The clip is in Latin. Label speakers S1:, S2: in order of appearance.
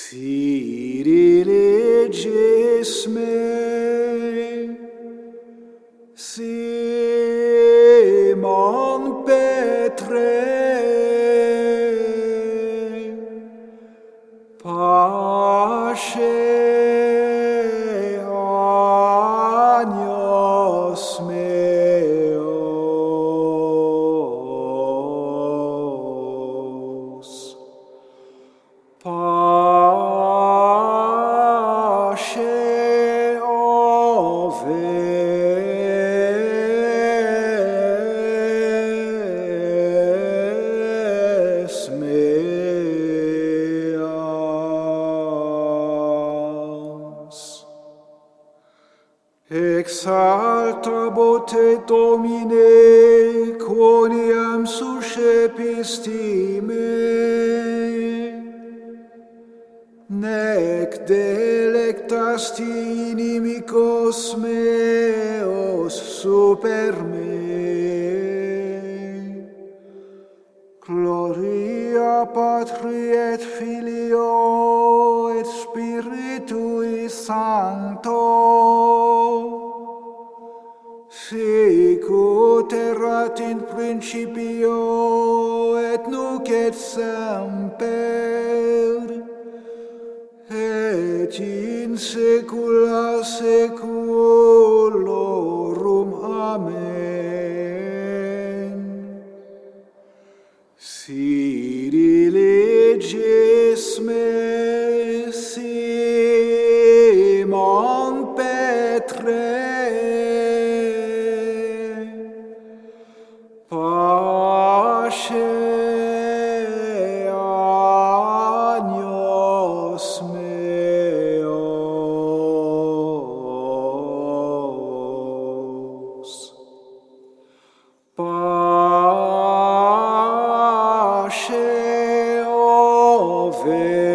S1: Sirileges me, Simon Petre, pace agnos meos, pace oves meas. Exaltabot te Domine, quoniam suscepisti me, nec delectasti inimicos meos super me. Gloria Patri et Filio et Spiritui Sancto, sic ut erat in principio et nunc et semper, et in saecula saeculorum. Amen. Sirileges me, Simon Petre, pace agnos meos, pace oves